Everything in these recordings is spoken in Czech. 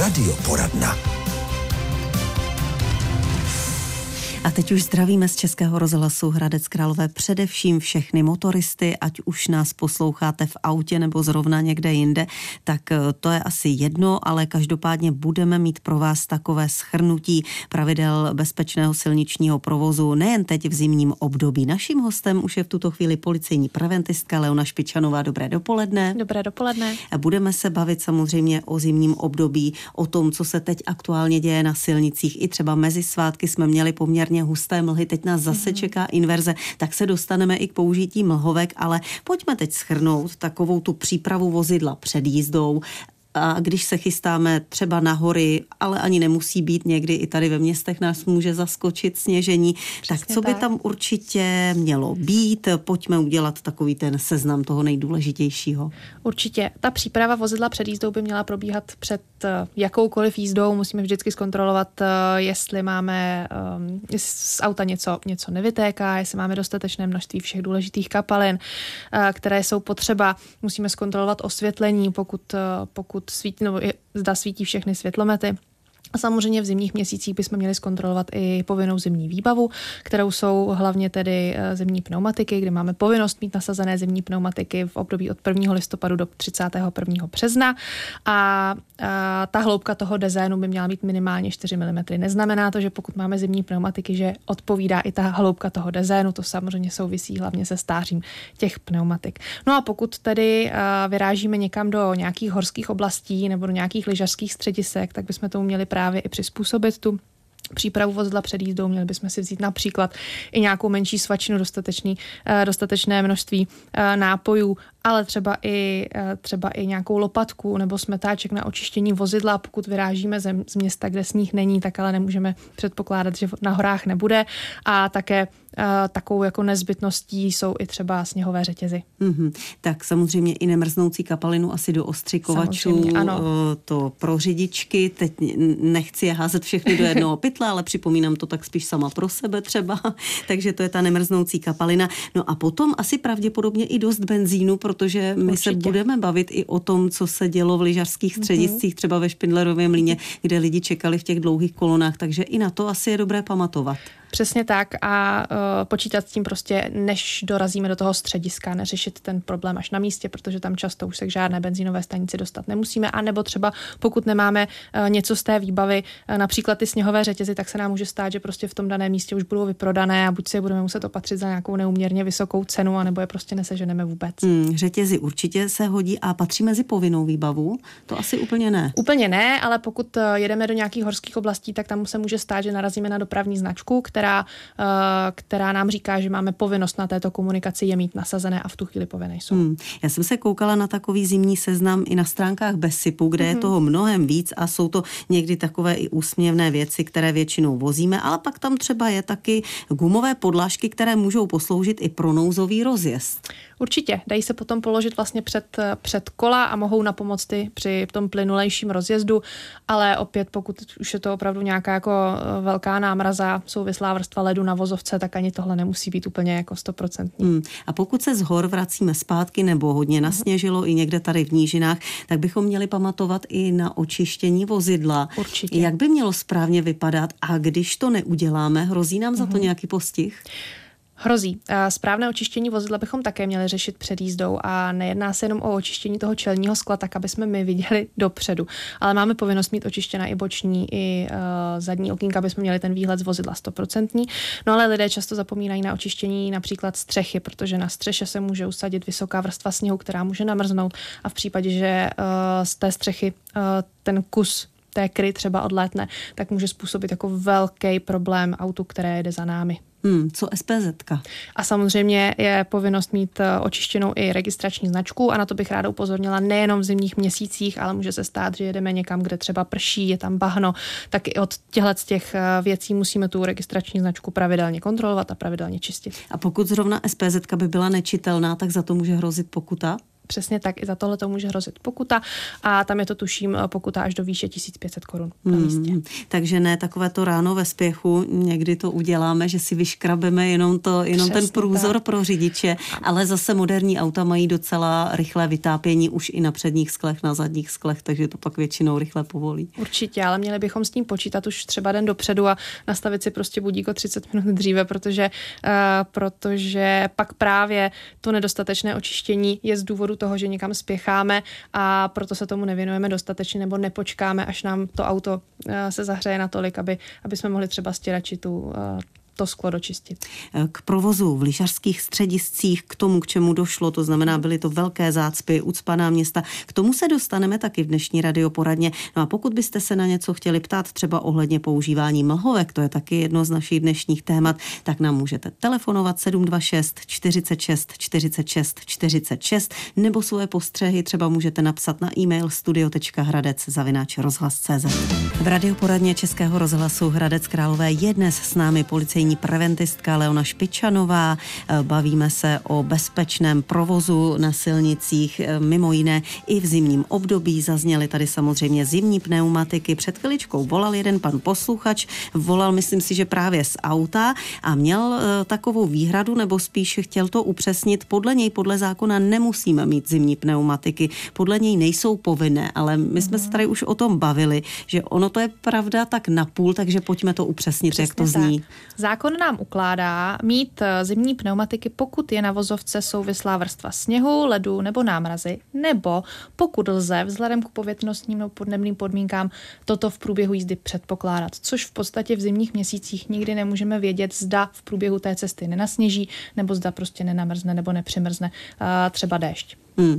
Radioporadna. A teď už zdravíme z Českého rozhlasu Hradec Králové především všechny motoristy, ať už nás posloucháte v autě nebo zrovna někde jinde, tak to je asi jedno, ale každopádně budeme mít pro vás takové shrnutí pravidel bezpečného silničního provozu nejen teď v zimním období. Naším hostem už je v tuto chvíli policejní preventistka Leona Špičanová. Dobré dopoledne. Dobré dopoledne. A budeme se bavit samozřejmě o zimním období, o tom, co se teď aktuálně děje na silnicích. I třeba mezi svátky jsme měli poměrně husté mlhy, teď nás zase čeká inverze, tak se dostaneme i k použití mlhovek, ale pojďme teď shrnout takovou tu přípravu vozidla před jízdou. A když se chystáme třeba na hory, ale ani nemusí být, někdy i tady ve městech nás může zaskočit sněžení, tak co by tam určitě mělo být? Pojďme udělat takový ten seznam toho nejdůležitějšího. Určitě. Ta příprava vozidla před jízdou by měla probíhat před jakoukoliv jízdou. Musíme vždycky zkontrolovat, jestli máme z auta něco nevytéká, jestli máme dostatečné množství všech důležitých kapalin, které jsou potřeba. Musíme zkontrolovat osvětlení, pokud svítí, nebo zda svítí všechny světlomety. A samozřejmě v zimních měsících bychom měli zkontrolovat i povinnou zimní výbavu, kterou jsou hlavně tedy zimní pneumatiky, kde máme povinnost mít nasazené zimní pneumatiky v období od 1. listopadu do 31. března. A ta hloubka toho dezénu by měla být minimálně 4 mm. Neznamená to, že pokud máme zimní pneumatiky, že odpovídá i ta hloubka toho dezénu, to samozřejmě souvisí hlavně se stářím těch pneumatik. No a pokud tedy vyrážíme někam do nějakých horských oblastí nebo do nějakých lyžařských středisek, tak bychom tomu měli právě i přizpůsobit tu přípravu vozidla před jízdou. Měli bychom si vzít například i nějakou menší svačinu, dostatečné množství nápojů, ale třeba i nějakou lopatku nebo smetáček na očištění vozidla. Pokud vyrážíme z města, kde sníh není, tak ale nemůžeme předpokládat, že na horách nebude. A také takovou jako nezbytností jsou i třeba sněhové řetězy. Tak samozřejmě i nemrznoucí kapalinu asi do ostřikovačů, to pro řidičky. Teď nechci je házet všechny do jednoho pytle, ale připomínám to tak spíš sama pro sebe třeba. Takže to je ta nemrznoucí kapalina. No a potom asi pravděpodobně i dost benzínu, protože my se budeme bavit i o tom, co se dělo v lyžařských střediscích, třeba ve Špindlerově mlýně, kde lidi čekali v těch dlouhých kolonách, takže i na to asi je dobré pamatovat. Přesně tak a počítat s tím prostě, než dorazíme do toho střediska, neřešit ten problém až na místě, protože tam často už se k žádné benzínové stanici dostat nemusíme, anebo třeba pokud nemáme něco z té výbavy, například ty sněhové řetězy, tak se nám může stát, že prostě v tom daném místě už budou vyprodané a buď si je budeme muset opatřit za nějakou neúměrně vysokou cenu, anebo je prostě neseženeme vůbec. Řetězy určitě se hodí a patří mezi povinnou výbavu? To asi úplně ne. Úplně ne, ale pokud jedeme do nějakých horských oblastí, tak tam se může stát, že narazíme na dopravní značku, která nám říká, že máme povinnost na této komunikaci je mít nasazené a v tu chvíli povinné jsou. Já jsem se koukala na takový zimní seznam i na stránkách BESIPu, kde je toho mnohem víc a jsou to někdy takové i úsměvné věci, které většinou vozíme, ale pak tam třeba je taky gumové podlažky, které můžou posloužit i pro nouzový rozjezd. Určitě, dají se potom položit vlastně před kola a mohou napomoct při tom plynulejším rozjezdu, ale opět, pokud už je to opravdu nějaká jako velká námraza, souvislá vrstva ledu na vozovce, tak ani tohle nemusí být úplně jako 100%. A pokud se z hor vracíme zpátky nebo hodně nasněžilo i někde tady v nížinách, tak bychom měli pamatovat i na očištění vozidla. Určitě. Jak by mělo správně vypadat a když to neuděláme, hrozí nám za to nějaký postih? Hrozí. Správné očištění vozidla bychom také měli řešit před jízdou a nejedná se jenom o očištění toho čelního skla, tak aby jsme my viděli dopředu. Ale máme povinnost mít očištěna i boční, i zadní okýnka, aby jsme měli ten výhled z vozidla 100%. No ale lidé často zapomínají na očištění například střechy, protože na střeše se může usadit vysoká vrstva sněhu, která může namrznout a v případě, že z té střechy ten kus té kry třeba odlétne, tak může způsobit jako velký problém autu, které jede za námi. Co SPZ-ka? A samozřejmě je povinnost mít očištěnou i registrační značku a na to bych ráda upozornila nejenom v zimních měsících, ale může se stát, že jedeme někam, kde třeba prší, je tam bahno, tak i od těch věcí musíme tu registrační značku pravidelně kontrolovat a pravidelně čistit. A pokud zrovna SPZ-ka by byla nečitelná, tak za to může hrozit pokuta? přesně tak, i za tohle to může hrozit pokuta a tam je to tuším pokuta až do výše 1500 korun na místě. Takže ne takové to ráno ve spěchu, někdy to uděláme, že si vyškrabeme jenom ten průzor pro řidiče, ale zase moderní auta mají docela rychlé vytápění už i na předních sklech, na zadních sklech, takže to pak většinou rychle povolí. Určitě, ale měli bychom s tím počítat už třeba den dopředu a nastavit si prostě budík o 30 minut dříve, protože pak právě to nedostatečné očištění je z důvodu toho, že někam spěcháme a proto se tomu nevěnujeme dostatečně nebo nepočkáme, až nám to auto se zahřeje natolik, aby jsme mohli třeba stěrači to sklo dočistit. K provozu v lyžařských střediscích, k tomu, k čemu došlo, to znamená, byly to velké zácpy, ucpaná města. K tomu se dostaneme taky v dnešní radioporadně. No a pokud byste se na něco chtěli ptát, třeba ohledně používání mlhovek, to je taky jedno z našich dnešních témat, tak nám můžete telefonovat 726 46 46 46 nebo svoje postřehy třeba můžete napsat na e-mail studio.hradec@rozhlas.cz. V radioporadně Českého rozhlasu Hradec Králové je dnes s námi policejní preventistka Leona Špičanová. Bavíme se o bezpečném provozu na silnicích, mimo jiné i v zimním období. Zazněly tady samozřejmě zimní pneumatiky. Před chviličkou volal jeden pan posluchač, volal, myslím si, že právě z auta a měl takovou výhradu, nebo spíš chtěl to upřesnit. Podle něj, podle zákona nemusíme mít zimní pneumatiky. Podle něj nejsou povinné, ale my jsme se tady už o tom bavili, že ono to je pravda tak napůl, takže pojďme to upřesnit, přesně jak to zní. Zákon nám ukládá mít zimní pneumatiky, pokud je na vozovce souvislá vrstva sněhu, ledu nebo námrazy, nebo pokud lze vzhledem k povětrnostním nebo podnebným podmínkám toto v průběhu jízdy předpokládat, což v podstatě v zimních měsících nikdy nemůžeme vědět, zda v průběhu té cesty nenasněží, nebo zda prostě nenamrzne nebo nepřimrzne třeba déšť.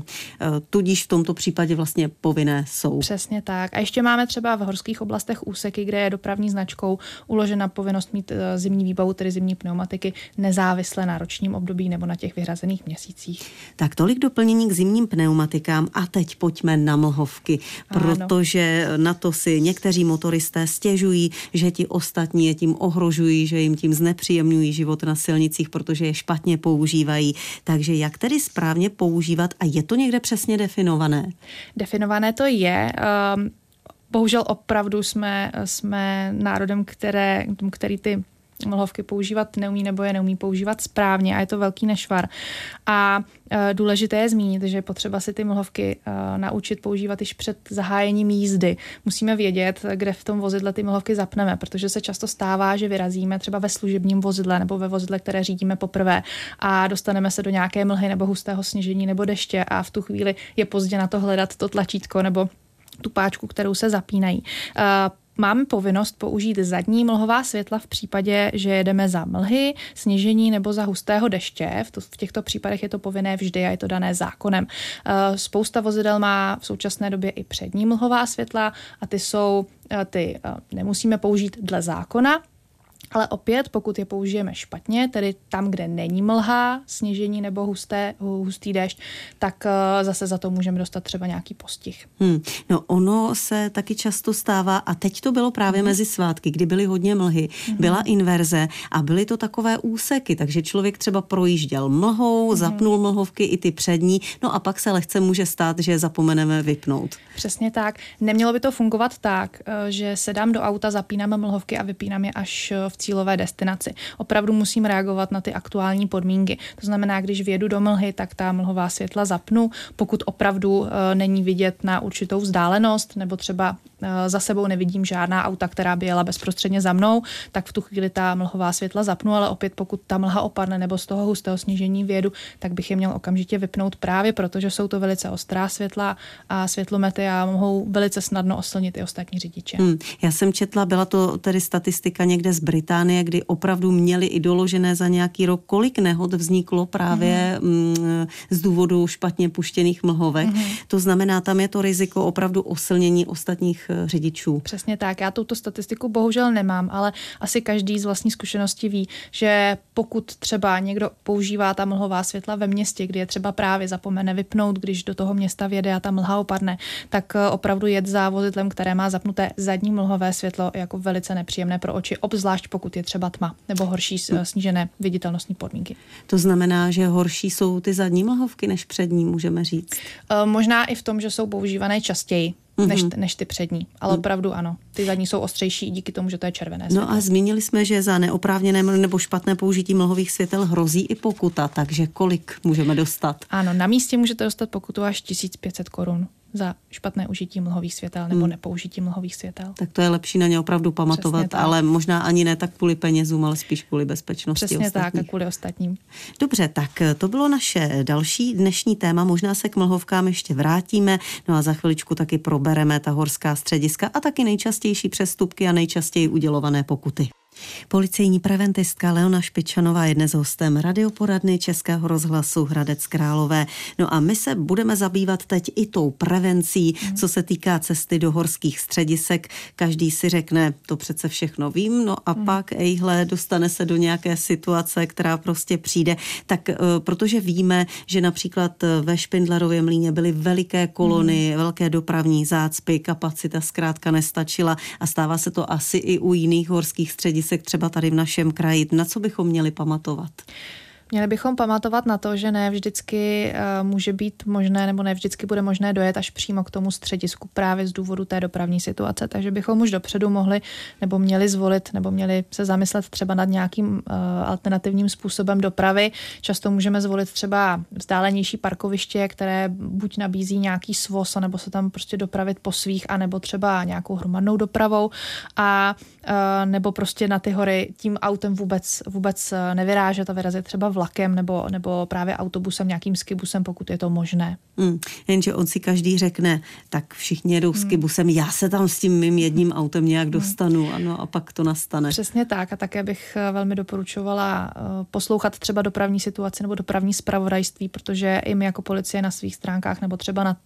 Tudíž v tomto případě vlastně povinné jsou. Přesně tak. A ještě máme třeba v horských oblastech úseky, kde je dopravní značkou uložena povinnost mít zimní výbavu, tedy zimní pneumatiky, nezávisle na ročním období nebo na těch vyhrazených měsících. Tak tolik doplnění k zimním pneumatikám a teď pojďme na mlhovky, protože na to si někteří motoristé stěžují, že ti ostatní je tím ohrožují, že jim tím znepříjemňují život na silnicích, protože je špatně používají. Takže jak tedy správně používat a je to někde přesně definované? Definované to je. Bohužel opravdu jsme národem, který ty mlhovky používat neumí nebo je neumí používat správně a je to velký nešvar. A důležité je zmínit, že je potřeba si ty mlhovky naučit používat již před zahájením jízdy. Musíme vědět, kde v tom vozidle ty mlhovky zapneme, protože se často stává, že vyrazíme třeba ve služebním vozidle nebo ve vozidle, které řídíme poprvé a dostaneme se do nějaké mlhy nebo hustého sněžení nebo deště a v tu chvíli je pozdě na to hledat to tlačítko nebo tu páčku, kterou se zapínají. Máme povinnost použít zadní mlhová světla v případě, že jedeme za mlhy, sněžení nebo za hustého deště. V těchto případech je to povinné vždy a je to dané zákonem. Spousta vozidel má v současné době i přední mlhová světla a ty nemusíme použít dle zákona. Ale opět, pokud je použijeme špatně, tedy tam, kde není mlha, sněžení nebo hustý déšť, tak zase za to můžeme dostat třeba nějaký postih. No ono se taky často stává, a teď to bylo právě mezi svátky, kdy byly hodně mlhy, byla inverze a byly to takové úseky, takže člověk třeba projížděl mlhou, zapnul mlhovky i ty přední, no a pak se lehce může stát, že zapomeneme vypnout. Přesně tak. Nemělo by to fungovat tak, že sedám do auta, zapínám mlhovky a vypínám je až v cílové destinaci. Opravdu musím reagovat na ty aktuální podmínky. To znamená, když vjedu do mlhy, tak ta mlhová světla zapnu. Pokud opravdu není vidět na určitou vzdálenost nebo třeba za sebou nevidím žádná auta, která by jela bezprostředně za mnou, tak v tu chvíli ta mlhová světla zapnu, ale opět pokud ta mlha opadne nebo z toho hustého sněžení vjedu, tak bych je měl okamžitě vypnout právě, protože jsou to velice ostrá světla a světlomety a mohou velice snadno oslnit i ostatní řidiče. Já jsem četla, byla to tedy statistika někde z Británie, kdy opravdu měli i doložené za nějaký rok, kolik nehod vzniklo právě z důvodu špatně puštěných mlhovek. To znamená, tam je to riziko opravdu oslnění ostatních řidičů. Přesně tak. Já touto statistiku bohužel nemám, ale asi každý z vlastní zkušenosti ví, že pokud třeba někdo používá ta mlhová světla ve městě, kdy je třeba právě zapomene vypnout, když do toho města vjede a ta mlha opadne, tak opravdu jet za vozidlem, které má zapnuté zadní mlhové světlo, jako velice nepříjemné pro oči, obzvlášť pokud je třeba tma nebo horší snížené viditelnostní podmínky. To znamená, že horší jsou ty zadní mlhovky než přední, můžeme říct. Možná i v tom, že jsou používané častěji než ty přední. Ale opravdu ano. Ty zadní jsou ostřejší díky tomu, že to je červené světlo. No a zmínili jsme, že za neoprávněné nebo špatné použití mlhových světel hrozí i pokuta, takže kolik můžeme dostat? Ano, na místě můžete dostat pokutu až 1500 korun za špatné užití mlhových světel nebo nepoužití mlhových světel. Tak to je lepší na ně opravdu pamatovat, ale možná ani ne tak kvůli penězům, ale spíš kvůli bezpečnosti. Přesně ostatních. tak, a kvůli ostatním. Dobře, tak to bylo naše další dnešní téma. Možná se k mlhovkám ještě vrátíme, no a za chviličku taky probereme ta horská střediska a taky nejčastější přestupky a nejčastěji udělované pokuty. Policejní preventistka Leona Špičanová je dnes hostem radioporadny Českého rozhlasu Hradec Králové. No a my se budeme zabývat teď i tou prevencí, co se týká cesty do horských středisek. Každý si řekne, to přece všechno vím, no a pak dostane se do nějaké situace, která prostě přijde. Tak protože víme, že například ve Špindlerově mlýně byly veliké kolony, velké dopravní zácpy, kapacita zkrátka nestačila a stává se to asi i u jiných horských středisek, třeba tady v našem kraji. Na co bychom měli pamatovat? Měli bychom pamatovat na to, že ne vždycky může být možné nebo ne vždycky bude možné dojet až přímo k tomu středisku právě z důvodu té dopravní situace. Takže bychom už dopředu mohli nebo měli zvolit nebo měli se zamyslet třeba nad nějakým alternativním způsobem dopravy. Často můžeme zvolit třeba vzdálenější parkoviště, které buď nabízí nějaký svoz, nebo se tam prostě dopravit po svých, anebo třeba nějakou hromadnou dopravou a nebo prostě na ty hory tím autem vůbec nevyrážet a vyrazit třeba vlakem nebo právě autobusem, nějakým skibusem, pokud je to možné. Jenže on si každý řekne, tak všichni jedou skibusem, já se tam s tím mým jedním autem nějak dostanu, ano, a pak to nastane. Přesně tak a také bych velmi doporučovala poslouchat třeba dopravní situaci nebo dopravní zpravodajství, protože i my jako policie na svých stránkách nebo třeba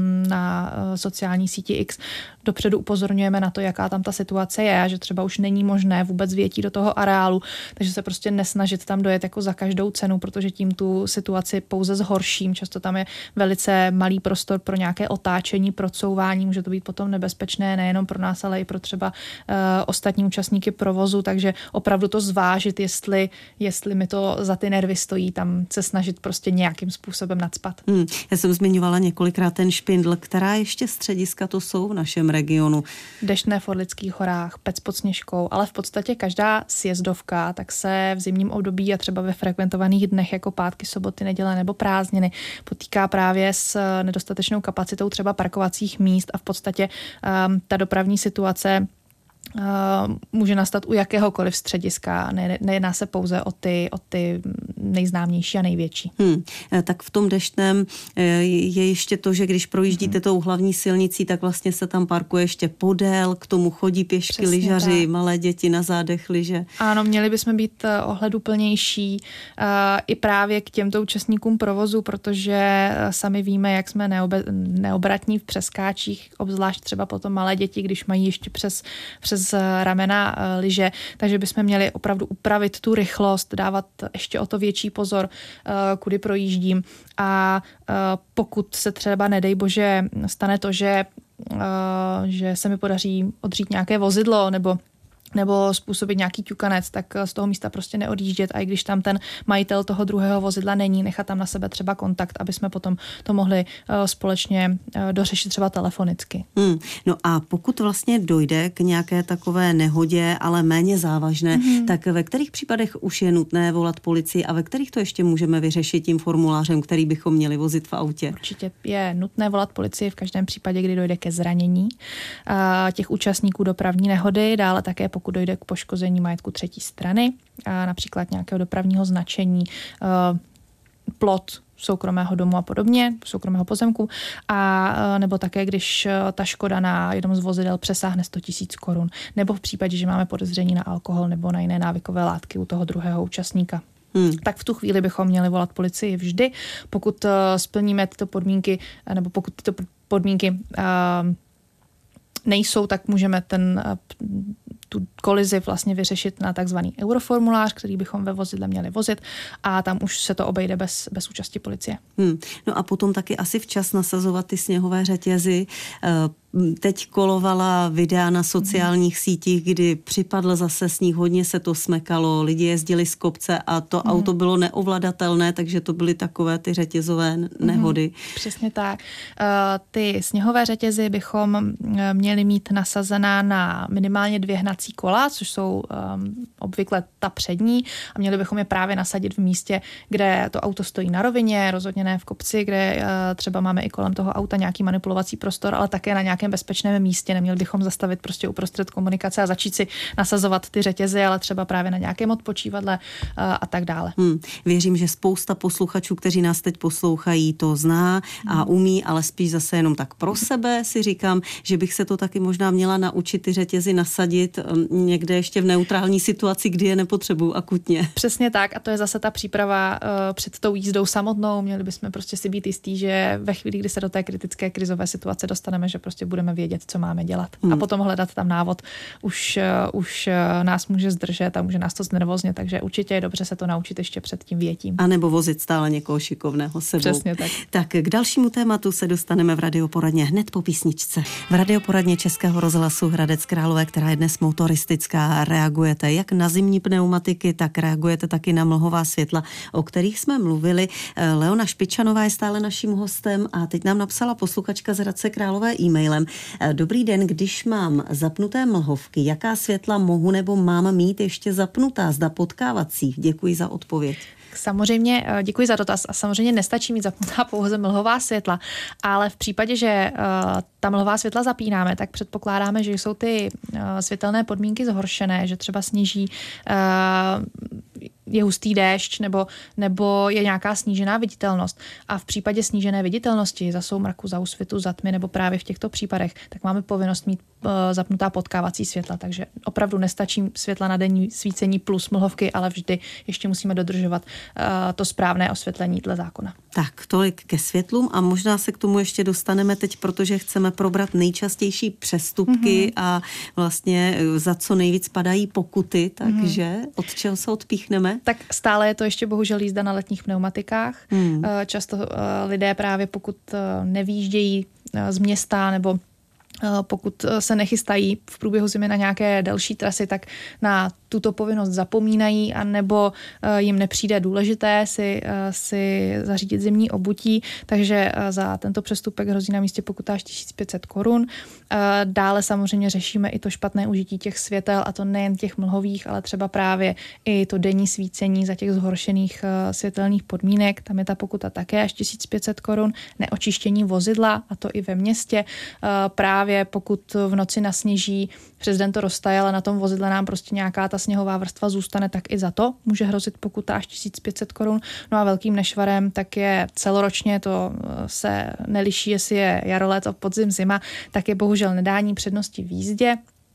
na sociální síti X dopředu upozorňujeme na to, jaká tam ta situace je a že třeba už není možné vůbec vjetí do toho areálu, takže se prostě nesnažit tam dojet jako za každou cenu, protože tím tu situaci pouze zhorším. Často tam je velice malý prostor pro nějaké otáčení, procouvání, může to být potom nebezpečné nejenom pro nás, ale i pro třeba ostatní účastníky provozu, takže opravdu to zvážit, jestli mi to za ty nervy stojí, tam se snažit prostě nějakým způsobem nacpat. Já jsem zmiňovala několikrát ten Špindl, která ještě střediska to jsou v našem regionu. Deštné v Orlických horách, Pec pod Sněžkou, ale v podstatě každá sjezdovka tak se v zimním období a třeba ve frekventovaných dnech jako pátky, soboty, neděle nebo prázdniny potýká právě s nedostatečnou kapacitou třeba parkovacích míst a v podstatě ta dopravní situace může nastat u jakéhokoliv střediska. Nejedná se pouze o ty nejznámější a největší. Tak v tom deštném je ještě to, že když projíždíte tou hlavní silnicí, tak vlastně se tam parkuje ještě podél, k tomu chodí pěšky, přesně lyžaři, tak. Malé děti na zádech lyže. Ano, měli bychom být ohleduplnější i právě k těmto účastníkům provozu, protože sami víme, jak jsme neobratní v přeskáčích, obzvlášť třeba potom malé děti, když mají ještě přes ramena lyže, takže bychom měli opravdu upravit tu rychlost, dávat ještě o to větší pozor, kudy projíždím a pokud se třeba, nedej bože, stane to, že se mi podaří odřít nějaké vozidlo nebo způsobit nějaký ťukanec, tak z toho místa prostě neodjíždět a i když tam ten majitel toho druhého vozidla není, nechat tam na sebe třeba kontakt, aby jsme potom to mohli společně dořešit třeba telefonicky. No a pokud vlastně dojde k nějaké takové nehodě, ale méně závažné, tak ve kterých případech už je nutné volat policii a ve kterých to ještě můžeme vyřešit tím formulářem, který bychom měli vozit v autě? Určitě je nutné volat policii v každém případě, kdy dojde ke zranění těch účastníků dopravní nehody, dále také pokud dojde k poškození majetku třetí strany, například nějakého dopravního značení, plot soukromého domu a podobně, soukromého pozemku, a nebo také, když ta škoda na jednom z vozidel přesáhne 100 000 korun, nebo v případě, že máme podezření na alkohol nebo na jiné návykové látky u toho druhého účastníka. Tak v tu chvíli bychom měli volat policii vždy, pokud splníme tyto podmínky, nebo pokud tyto podmínky nejsou, tak můžeme tu kolizi vlastně vyřešit na takzvaný euroformulář, který bychom ve vozidle měli vozit a tam už se to obejde bez účasti policie. No a potom taky asi včas nasazovat ty sněhové řetězy. Teď kolovala videa na sociálních sítích, kdy připadl zase sníh, hodně se to smekalo, lidi jezdili z kopce a to auto bylo neovladatelné, takže to byly takové ty řetězové nehody. Přesně tak. Ty sněhové řetězy bychom měli mít nasazená na minimálně 2 hnací kola, což jsou obvykle ta přední a měli bychom je právě nasadit v místě, kde to auto stojí na rovině, rozhodně ne v kopci, kde třeba máme i kolem toho auta nějaký manipulovací prostor, ale také na nějakém bezpečném místě. Neměli bychom zastavit prostě uprostřed komunikace a začít si nasazovat ty řetězy, ale třeba právě na nějakém odpočívadle a tak dále. Věřím, že spousta posluchačů, kteří nás teď poslouchají, to zná a umí, ale spíš zase jenom tak pro sebe si říkám, že bych se to taky možná měla naučit ty řetězy nasadit někde ještě v neutrální situaci, kdy je nepotřebuju akutně. Přesně tak a to je zase ta příprava před tou jízdou samotnou. Měli bychom prostě si být jistí, že ve chvíli, kdy se do té kritické krizové situace dostaneme, že prostě budeme vědět, co máme dělat. A potom hledat tam návod už nás může zdržet a může nás to znervózně, takže určitě je dobře se to naučit ještě před tím větím. A nebo vozit stále někoho šikovného sebou. Přesně tak. Tak k dalšímu tématu se dostaneme v Radioporadně hned po písničce. V Radioporadně Českého rozhlasu Hradec Králové, která je dnes motoristická, reagujete jak na zimní pneumatiky, tak reagujete taky na mlhová světla, o kterých jsme mluvili. Leona Špičanová je stále naším hostem a teď nám napsala posluchačka z Hradce Králové e-mailem. Dobrý den, když mám zapnuté mlhovky, jaká světla mohu nebo mám mít ještě zapnutá, zda potkávací? Děkuji za odpověď. Samozřejmě, děkuji za dotaz a samozřejmě nestačí mít zapnutá pouze mlhová světla, ale v případě, že ta mlhová světla zapínáme, tak předpokládáme, že jsou ty světelné podmínky zhoršené, že třeba sníží je hustý déšť nebo je nějaká snížená viditelnost. A v případě snížené viditelnosti za soumraku, za úsvitu, za tmy nebo právě v těchto případech, tak máme povinnost mít zapnutá potkávací světla. Takže opravdu nestačí světla na denní svícení plus mlhovky, ale vždy ještě musíme dodržovat to správné osvětlení dle zákona. Tak, tolik ke světlům a možná se k tomu ještě dostaneme teď, protože chceme probrat nejčastější přestupky a vlastně za co nejvíc padají pokuty, takže od čeho se odpíchneme? Tak stále je to ještě bohužel jízda na letních pneumatikách. Často lidé právě pokud nevýjíždějí z města nebo pokud se nechystají v průběhu zimy na nějaké delší trasy, tak na tuto povinnost zapomínají a nebo jim nepřijde důležité si zařídit zimní obutí, takže za tento přestupek hrozí na místě pokuta až 1500 korun. Dále samozřejmě řešíme i to špatné užití těch světel, a to nejen těch mlhových, ale třeba právě i to denní svícení za těch zhoršených světelných podmínek. Tam je ta pokuta také až 1500 korun. Neočištění vozidla, a to i ve městě. Právě pokud v noci nasněží, přes den to roztaje, ale na tom vozidle nám prostě nějaká ta sněhová vrstva zůstane, tak i za to může hrozit pokuta až 1500 korun. No a velkým nešvarem tak je celoročně, to se neliší, jestli je jaro, léto, podzim, zima, tak je bohužel nedání přednosti v jízdě,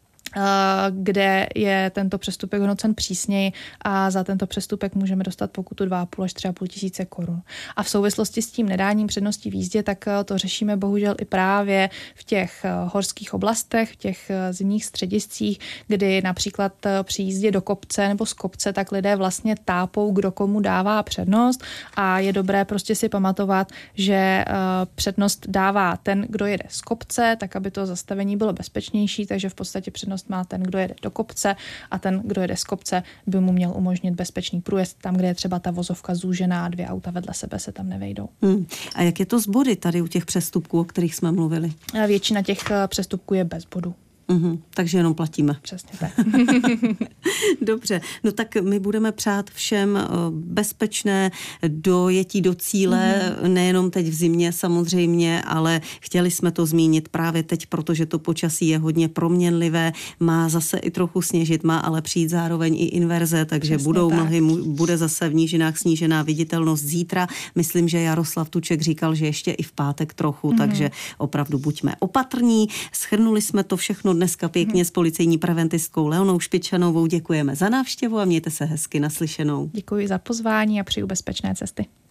kde je tento přestupek hodnocen přísněji a za tento přestupek můžeme dostat pokutu 2,5 až 3,5 tisíce korun. A v souvislosti s tím nedáním přednosti v jízdě, tak to řešíme bohužel i právě v těch horských oblastech, v těch zimních střediscích, kdy například při jízdě do kopce nebo z kopce, tak lidé vlastně tápou, kdo komu dává přednost, a je dobré prostě si pamatovat, že přednost dává ten, kdo jede z kopce, tak aby to zastavení bylo bezpečnější, takže v podstatě přednost má ten, kdo jede do kopce, a ten, kdo jede z kopce, by mu měl umožnit bezpečný průjezd tam, kde je třeba ta vozovka zúžená, 2 auta vedle sebe se tam nevejdou. A jak je to s body tady u těch přestupků, o kterých jsme mluvili? Většina těch přestupků je bez bodu. Takže jenom platíme. Přesně tak. Dobře, no tak my budeme přát všem bezpečné dojetí do cíle, nejenom teď v zimě samozřejmě, ale chtěli jsme to zmínit právě teď, protože to počasí je hodně proměnlivé, má zase i trochu sněžit, má ale přijít zároveň i inverze, takže přesně budou tak. mlhy, bude zase v nížinách snížená viditelnost zítra. Myslím, že Jaroslav Tuček říkal, že ještě i v pátek trochu, takže opravdu buďme opatrní. Shrnuli jsme to všechno dneska pěkně s policejní preventistkou Leonou Špičanovou. Děkujeme za návštěvu a mějte se hezky, naslyšenou. Děkuji za pozvání a přeju bezpečné cesty.